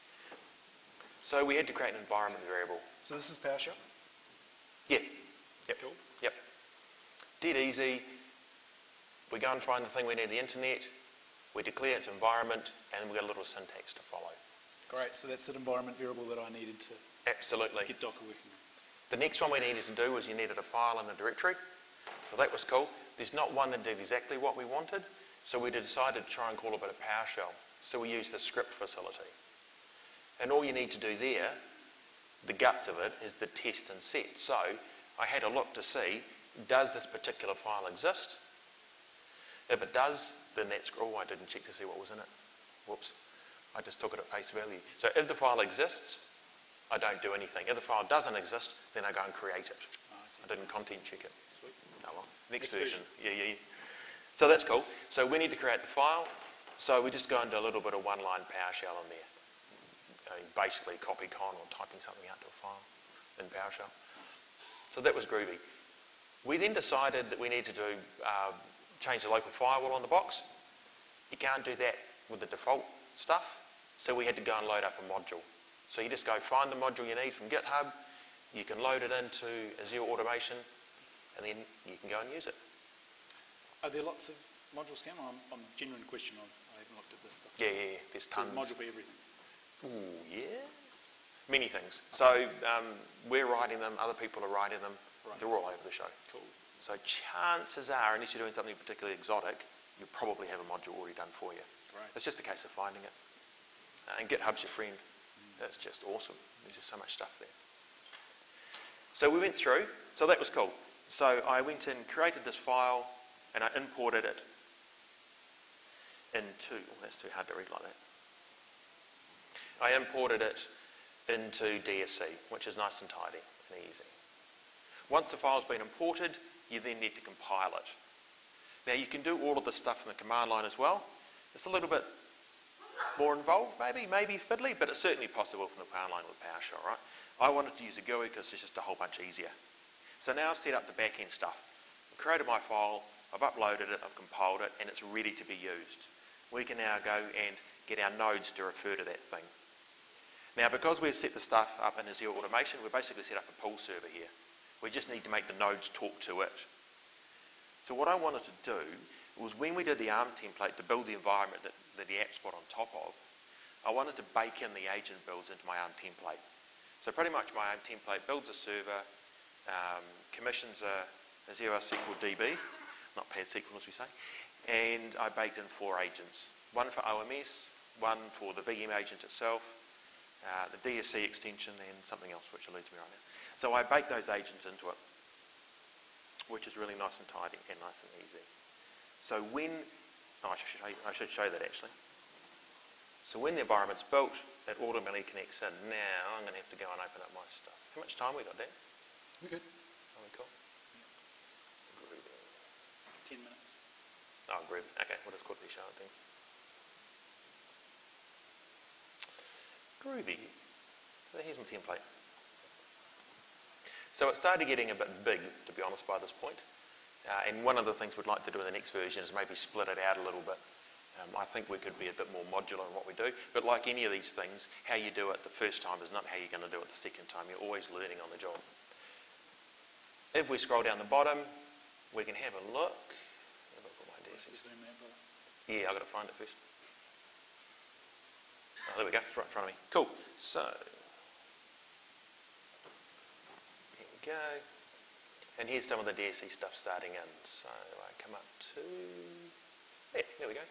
So we had to create an environment variable. So this is PowerShell? Yeah. Yep. Cool. Yep. Dead easy. We go and find the thing we need on the internet. We declare its environment, and we've got a little syntax to follow. Great, so that's that environment variable that I needed to Absolutely. get Docker working. The next one we needed to do was you needed a file and a directory. So that was cool. There's not one that did exactly what we wanted, so we decided to try and call a bit of PowerShell. So we used the script facility. And all you need to do there, the guts of it, is the test and set. So I had a look to see, does this particular file exist? If it does, then that's, oh, I didn't check to see what was in it. Whoops. I just took it at face value. So if the file exists, I don't do anything. If the file doesn't exist, then I go and create it. Oh, I see. I didn't content check it. Sweet. Oh well, next version. Yeah. So that's cool. So we need to create the file. So we just go into a little bit of one-line PowerShell in there. I mean, basically copy-con or typing something out to a file in PowerShell. So that was groovy. We then decided that we need to do change the local firewall on the box. You can't do that with the default stuff, so we had to go and load up a module. So you just go find the module you need from GitHub, you can load it into Azure Automation, and then you can go and use it. Are there lots of modules, Cam? I'm genuine question. I haven't looked at this stuff. Yeah, there's So tons. there's a module for everything. Ooh, yeah. Many things. So we're writing them, other people are writing them, Right. they're all over the show. Cool. So chances are, unless you're doing something particularly exotic, you probably have a module already done for you. Right. It's just a case of finding it. And GitHub's your friend. That's just awesome. There's just so much stuff there. So we went through, so that was cool. So I went in, created this file, and I imported it into, oh, that's too hard to read like that. I imported it into DSE, which is nice and tidy and easy. Once the file's been imported, you then need to compile it. Now you can do all of this stuff from the command line as well. It's a little bit more involved, maybe fiddly, but it's certainly possible from the command line with PowerShell, right? I wanted to use a GUI because it's just a whole bunch easier. So now I've set up the back-end stuff. I've created my file, I've uploaded it, I've compiled it, and it's ready to be used. We can now go and get our nodes to refer to that thing. Now, because we've set the stuff up in Azure Automation, we've basically set up a pull server here. We just need to make the nodes talk to it. So what I wanted to do was when we did the ARM template to build the environment that the app's put on top of, I wanted to bake in the agent builds into my ARM template. So pretty much my ARM template builds a server, commissions a Azure SQL DB, not pad SQL as we say, and I baked in 4 agents. One for OMS, one for the VM agent itself, the DSE extension, and something else which eludes me right now. So I baked those agents into it, which is really nice and tidy and nice and easy. So when, I should show that actually. So when the environment's built, it automatically connects in. Now I'm going to have to go and open up my stuff. How much time we got, Dan? We're good. Are we cool? 10 minutes. Oh, groovy. Okay, we'll just quickly show it then. Groovy. So here's my template. So it started getting a bit big, to be honest, by this point. And one of the things we'd like to do in the next version is maybe split it out a little bit. I think we could be a bit more modular in what we do. But like any of these things, how you do it the first time is not how you're going to do it the second time. You're always learning on the job. If we scroll down the bottom, we can have a look. Have a look at my DSC. Yeah, I've got to find it first. Oh, there we go, it's right in front of me. Cool. So, here we go. And here's some of the DSC stuff starting in. So I come up to, yeah, there we go.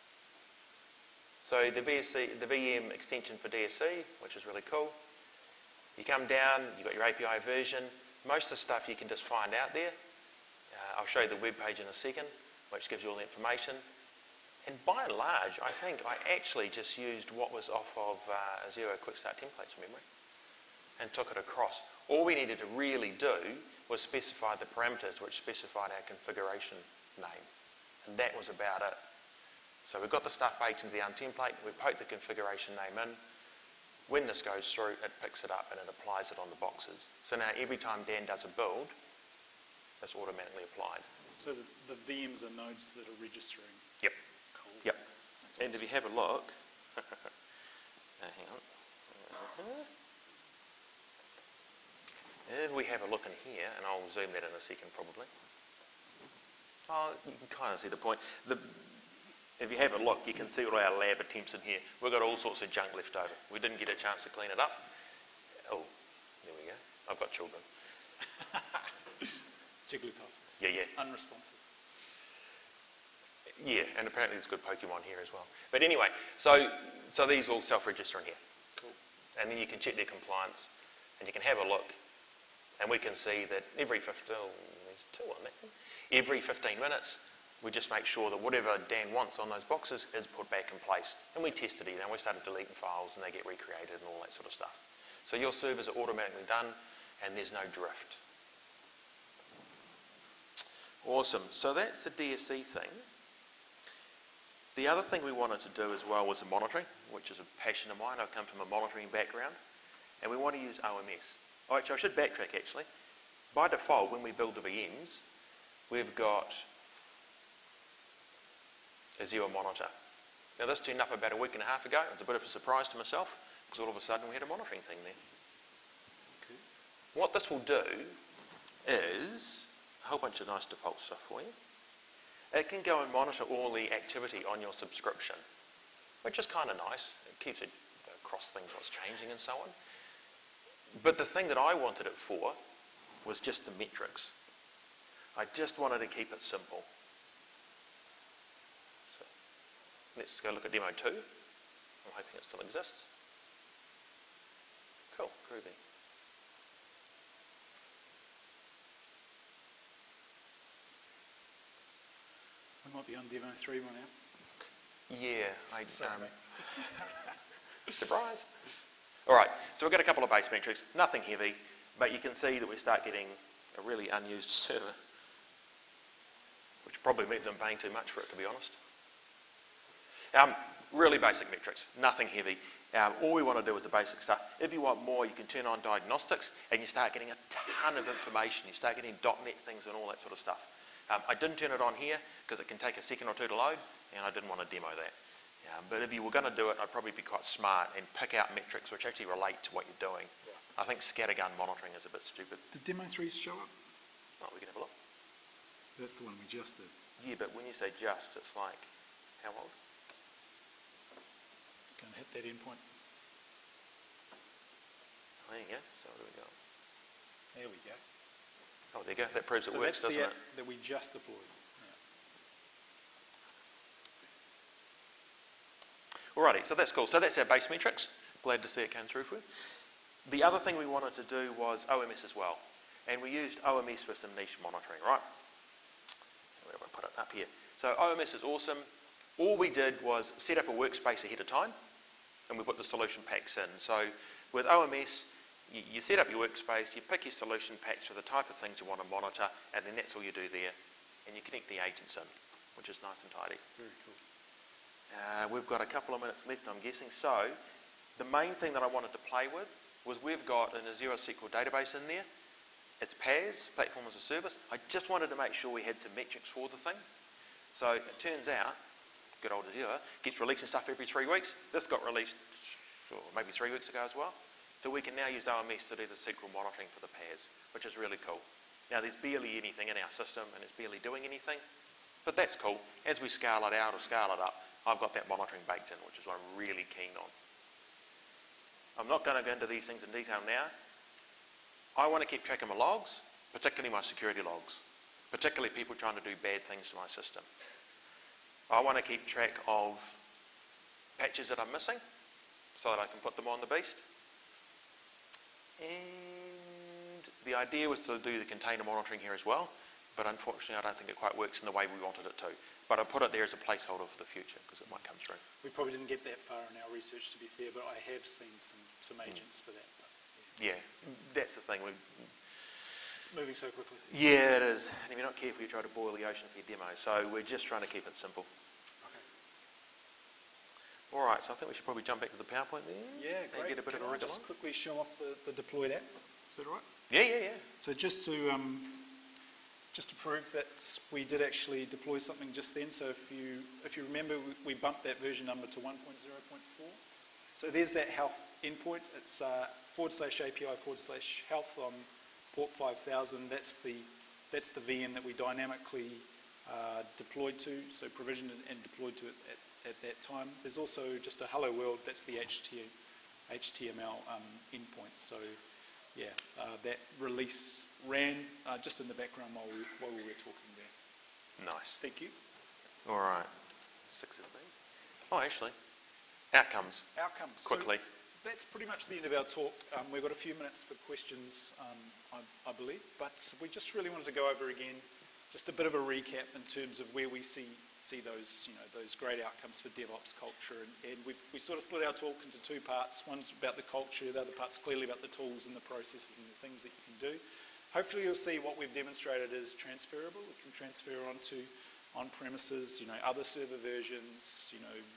So the VM extension for DSC, which is really cool. You come down, you've got your API version. Most of the stuff you can just find out there. I'll show you the web page in a second, which gives you all the information. And by and large, I think I actually just used what was off of Xero Quick Start templates from memory and took it across. All we needed to really do was specify the parameters which specified our configuration name. And that was about it. So we've got the stuff baked into the ARM template, we poke the configuration name in. When this goes through, it picks it up and it applies it on the boxes. So now every time Dan does a build, it's automatically applied. So the VMs are nodes that are registering? Yep. Cool. Yep. That's And awesome. if you have a look, hang on. If we have a look in here, and I'll zoom that in a second probably. Oh, you can kind of see the point. If you have a look, you can see all our lab attempts in here. We've got all sorts of junk left over. We didn't get a chance to clean it up. Oh, there we go. I've got children. Jigglypuff. Yeah. Unresponsive. Yeah, and apparently there's good Pokemon here as well. But anyway, so these all self-register in here. Cool. And then you can check their compliance, and you can have a look, and we can see that every 15, there's two on that one. Every 15 minutes, we just make sure that whatever Dan wants on those boxes is put back in place. And we tested it, and we started deleting files, and they get recreated and all that sort of stuff. So your servers are automatically done, and there's no drift. Awesome. So that's the DSC thing. The other thing we wanted to do as well was the monitoring, which is a passion of mine. I come from a monitoring background, and we want to use OMS. Oh, actually, I should backtrack, actually. By default, when we build the VMs, we've got a Xero Monitor. Now, this turned up about a week and a half ago. It was a bit of a surprise to myself, because all of a sudden we had a monitoring thing there. Okay. What this will do is a whole bunch of nice default stuff for you. It can go and monitor all the activity on your subscription, which is kind of nice. It keeps it across things, what's changing and so on. But the thing that I wanted it for was just the metrics. I just wanted to keep it simple. So let's go look at demo 2. I'm hoping it still exists. Cool, groovy. We might be on demo 3 right now. Yeah, Sorry, mate. Surprise. All right, so we've got a couple of base metrics, nothing heavy, but you can see that we start getting a really unused server, which probably means I'm paying too much for it, to be honest. Really basic metrics, nothing heavy. All we want to do is the basic stuff. If you want more, you can turn on diagnostics and you start getting a ton of information. You start getting .NET things and all that sort of stuff. I didn't turn it on here because it can take a second or two to load, and I didn't want to demo that. But if you were going to do it, I'd probably be quite smart and pick out metrics which actually relate to what you're doing. Yeah. I think scattergun monitoring is a bit stupid. Did demo 3 show up? Oh, we can have a look. That's the one we just did. Yeah, but when you say just, it's like, how old? It's going to hit that endpoint. Oh, there you go. So where do we go? There we go. Oh, there you go. That proves it So works, that's doesn't the it? app that we just deployed. Alrighty, so that's cool. So that's our base metrics. Glad to see it came through for you. The other thing we wanted to do was OMS as well. And we used OMS for some niche monitoring, right? Where do I put it? Up here. So OMS is awesome. All we did was set up a workspace ahead of time, and we put the solution packs in. So with OMS, you set up your workspace, you pick your solution packs for the type of things you want to monitor, and then that's all you do there. And you connect the agents in, which is nice and tidy. Very cool. We've got a couple of minutes left, I'm guessing. So the main thing that I wanted to play with was we've got an Xero SQL database in there, It's PaaS, Platform as a Service. I just wanted to make sure we had some metrics for the thing. So it turns out, good old Azure gets releasing stuff every 3 weeks. This got released maybe 3 weeks ago as well. So we can now use OMS to do the SQL monitoring for the PaaS, which is really cool. Now there's barely anything in our system and it's barely doing anything, but that's cool. As we scale it out or scale it up, I've got that monitoring baked in, which is what I'm really keen on. I'm not going to go into these things in detail now. I want to keep track of my logs, particularly my security logs, particularly people trying to do bad things to my system. I want to keep track of patches that I'm missing so that I can put them on the beast. And the idea was to do the container monitoring here as well, but unfortunately I don't think it quite works in the way we wanted it to. But I put it there as a placeholder for the future because it might come through. We probably didn't get that far in our research, to be fair, but I have seen some agents for that. But, yeah, that's the thing. It's moving so quickly. Yeah, it is. And if you're not careful, you try to boil the ocean for your demo. So we're just trying to keep it simple. Okay. All right, so I think we should probably jump back to the PowerPoint there. Yeah, great. And get a bit of a wriggle just on. quickly show off the deployed app? Is that all right? Yeah. So just to prove that we did actually deploy something just then, so if you remember, we bumped that version number to 1.0.4. So there's that health endpoint. It's /API/health on port 5000. That's the VM that we dynamically deployed to, so provisioned and deployed to it at that time. There's also just a hello world. That's the HTML endpoint. So yeah, that release ran just in the background while we were talking there. Nice. Thank you. All right. 6 is there. Oh, actually, outcomes. Outcomes. Quickly. So that's pretty much the end of our talk. We've got a few minutes for questions, I believe, but we just really wanted to go over again just a bit of a recap in terms of where we see those, those great outcomes for DevOps culture. And we sort of split our talk into 2 parts. One's about the culture, the other part's clearly about the tools and the processes and the things that you can do. Hopefully you'll see what we've demonstrated is transferable. It can transfer onto on-premises, other server versions,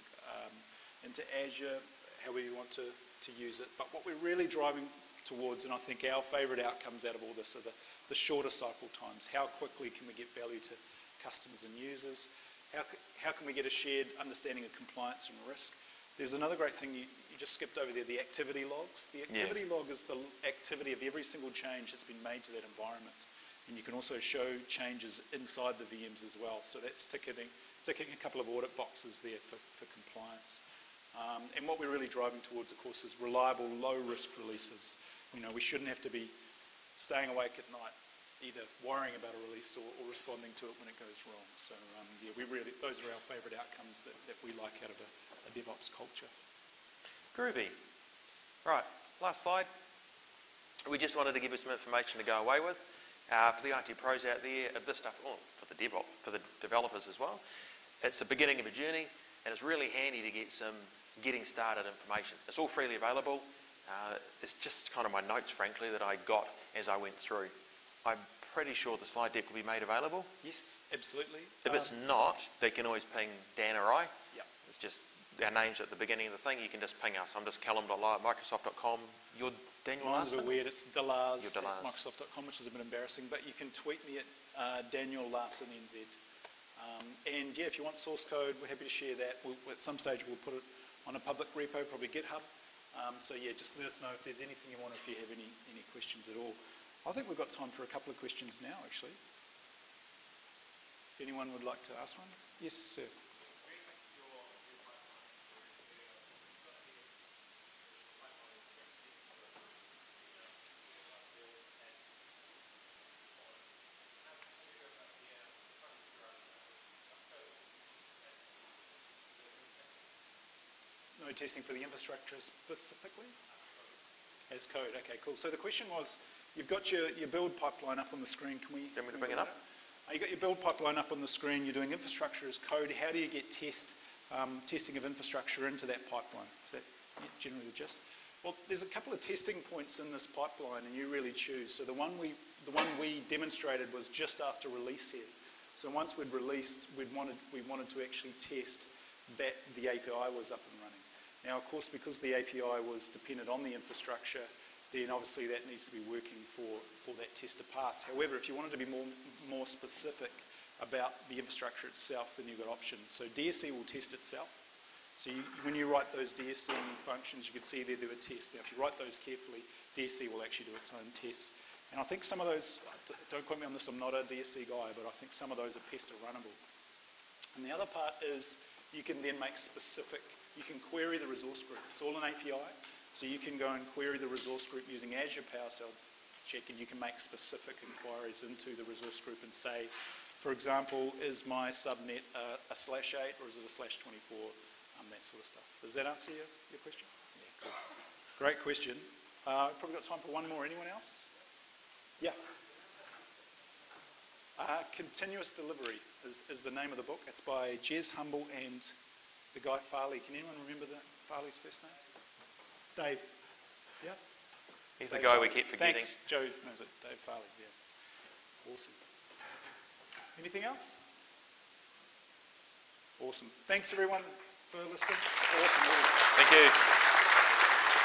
into Azure, however you want to use it. But what we're really driving towards, and I think our favourite outcomes out of all this are the shorter cycle times. How quickly can we get value to customers and users? How can we get a shared understanding of compliance and risk? There's another great thing you just skipped over there, the activity logs. The activity log is the activity of every single change that's been made to that environment. And you can also show changes inside the VMs as well. So that's ticking a couple of audit boxes there for compliance. And what we're really driving towards, of course, is reliable, low-risk releases. We shouldn't have to be staying awake at night, either worrying about a release or responding to it when it goes wrong. So those are our favourite outcomes that we like out of a DevOps culture. Groovy. Right, last slide. We just wanted to give you some information to go away with. For the IT pros out there, this stuff, for the developers as well, it's the beginning of a journey, and it's really handy to get some getting started information. It's all freely available. It's just kind of my notes, frankly, that I got as I went through. I'm pretty sure the slide deck will be made available. Yes, absolutely. If it's not, they can always ping Dan or I. Yeah. It's just our names at the beginning of the thing. You can just ping us. I'm just callum.lie@microsoft.com. You're Daniel Mine's a Larson? bit weird. It's Delars You're Delars. at Microsoft.com, which is a bit embarrassing, but you can tweet me at Daniel Larson NZ. And yeah, if you want source code, we're happy to share that. At some stage, we'll put it on a public repo, probably GitHub. So yeah, just let us know if there's anything you want, if you have any questions at all. I think we've got time for a couple of questions now, actually. If anyone would like to ask one. Yes, sir. No testing for the infrastructure specifically? As code, okay, cool. So the question was, you've got your build pipeline up on the screen. Can we Want me to bring it up? You've got your build pipeline up on the screen. You're doing infrastructure as code. How do you get testing of infrastructure into that pipeline? Is that generally the gist? Well, there's a couple of testing points in this pipeline, and you really choose. So the one we demonstrated was just after release here. So once we'd released, we wanted to actually test that the API was up and running. Now, of course, because the API was dependent on the infrastructure, then obviously that needs to be working for that test to pass. However, if you wanted to be more specific about the infrastructure itself, then you've got options. So DSC will test itself. So when you write those DSM functions, you can see there do a test. Now, if you write those carefully, DSC will actually do its own tests. And I think some of those, don't quote me on this, I'm not a DSC guy, but I think some of those are pester runnable. And the other part is you can then make specific, you can query the resource group. It's all an API, so you can go and query the resource group using Azure PowerShell check, and you can make specific inquiries into the resource group and say, for example, is my subnet a /8 or is it a /24? That sort of stuff. Does that answer your question? Yeah, cool. Great question. Probably got time for one more. Anyone else? Yeah. Continuous Delivery is the name of the book. It's by Jez Humble and the guy Farley. Can anyone remember Farley's first name? Dave. Yeah? He's Dave the guy Farley. we keep forgetting. Thanks, Joe knows it. Dave Farley, yeah. Awesome. Anything else? Awesome. Thanks, everyone, for listening. Awesome. Thank you.